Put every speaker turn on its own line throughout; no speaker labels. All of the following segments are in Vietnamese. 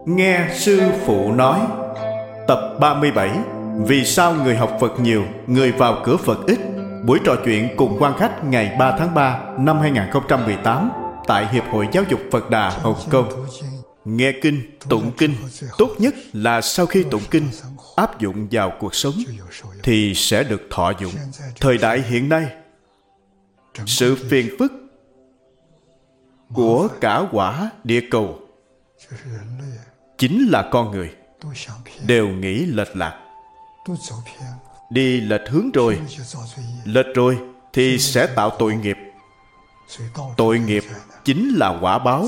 Nghe sư phụ nói. Tập 37. Vì sao người học Phật nhiều, người vào cửa Phật ít? Buổi trò chuyện cùng quan khách ngày 3 tháng 3 năm 2018 tại Hiệp hội Giáo dục Phật Đà, Hồng Kông. Nghe kinh, tụng kinh, tốt nhất là sau khi tụng kinh áp dụng vào cuộc sống thì sẽ được thọ dụng. Thời đại hiện nay, sự phiền phức của cả quả địa cầu chính là con người đều nghĩ lệch lạc. Đi lệch hướng rồi, lệch rồi thì sẽ tạo tội nghiệp. Tội nghiệp chính là quả báo.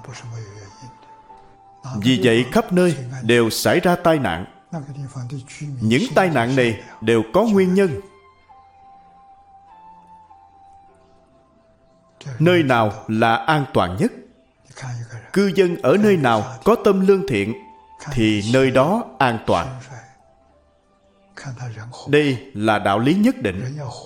Vì vậy khắp nơi đều xảy ra tai nạn. Những tai nạn này đều có nguyên nhân. Nơi nào là an toàn nhất? Cư dân ở nơi nào có tâm lương thiện thì nơi đó an toàn. Đây là đạo lý nhất định.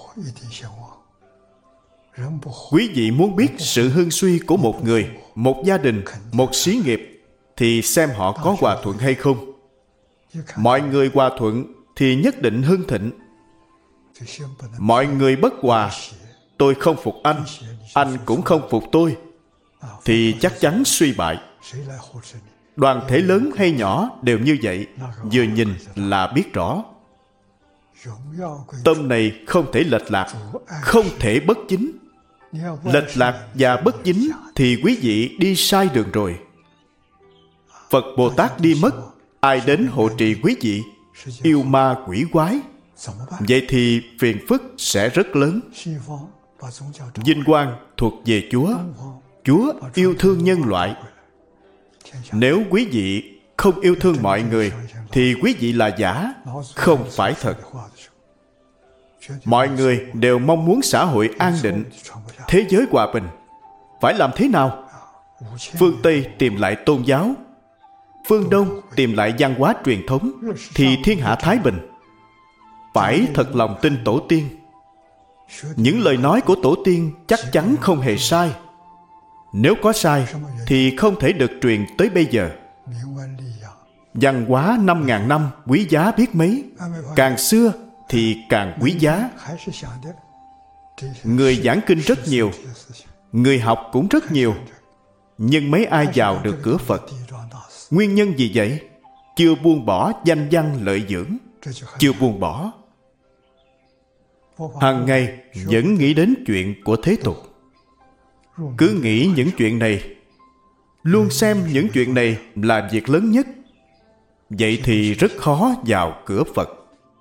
Quý vị muốn biết sự hưng suy của một người, một gia đình, một xí nghiệp thì xem họ có hòa thuận hay không. Mọi người hòa thuận thì nhất định hưng thịnh. Mọi người bất hòa, tôi không phục anh cũng không phục tôi, thì chắc chắn suy bại. Đoàn thể lớn hay nhỏ đều như vậy, vừa nhìn là biết rõ. Tâm này không thể lệch lạc, không thể bất chính. Lệch lạc và bất chính thì quý vị đi sai đường rồi. Phật Bồ Tát đi mất, ai đến hộ trì quý vị? Yêu ma quỷ quái. Vậy thì phiền phức sẽ rất lớn. Vinh quang thuộc về Chúa. Chúa yêu thương nhân loại. Nếu quý vị không yêu thương mọi người thì quý vị là giả, không phải thật. Mọi người đều mong muốn xã hội an định, thế giới hòa bình. Phải làm thế nào? Phương Tây tìm lại tôn giáo, phương Đông tìm lại văn hóa truyền thống, thì thiên hạ thái bình. Phải thật lòng tin tổ tiên. Những lời nói của tổ tiên chắc chắn không hề sai. Nếu có sai thì không thể được truyền tới bây giờ. Văn hóa 5.000 năm quý giá biết mấy. Càng xưa thì càng quý giá. Người giảng kinh rất nhiều, người học cũng rất nhiều, nhưng mấy ai vào được cửa Phật? Nguyên nhân gì vậy? Chưa buông bỏ danh văn lợi dưỡng. Chưa buông bỏ. Hàng ngày vẫn nghĩ đến chuyện của thế tục. Cứ nghĩ những chuyện này, luôn xem những chuyện này là việc lớn nhất. Vậy thì rất khó vào cửa Phật.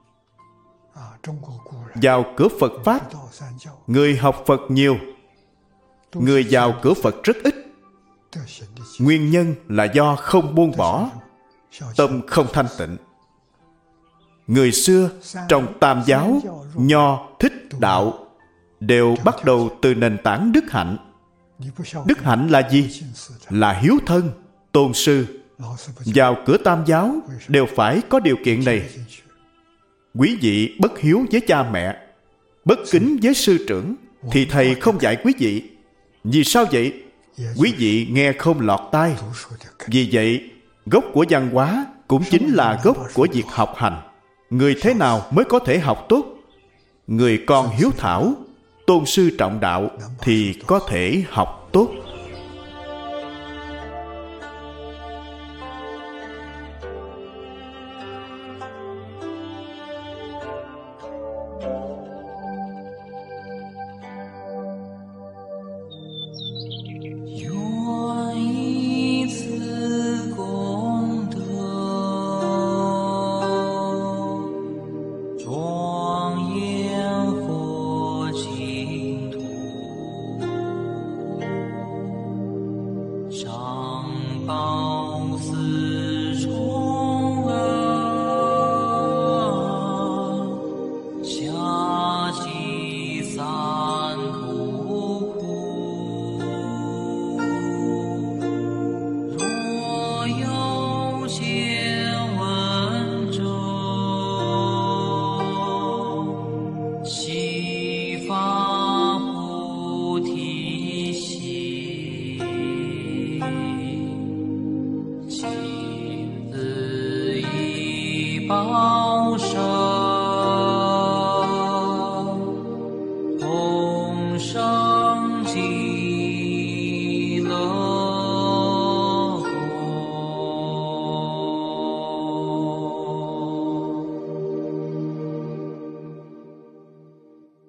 Vào cửa Phật Pháp, người học Phật nhiều, người vào cửa Phật rất ít. Nguyên nhân là do không buông bỏ, tâm không thanh tịnh. Người xưa trong Tam giáo, Nho, Thích, Đạo đều bắt đầu từ nền tảng đức hạnh. Đức hạnh là gì? Là hiếu thân, tôn sư. Vào cửa Tam giáo đều phải có điều kiện này. Quý vị bất hiếu với cha mẹ, bất kính với sư trưởng, thì thầy không dạy quý vị. Vì sao vậy? Quý vị nghe không lọt tai. Vì vậy, gốc của văn hóa cũng chính là gốc của việc học hành. Người thế nào mới có thể học tốt? Người con hiếu thảo, tôn sư trọng đạo thì có thể học tốt.
Chi 报身，同生极乐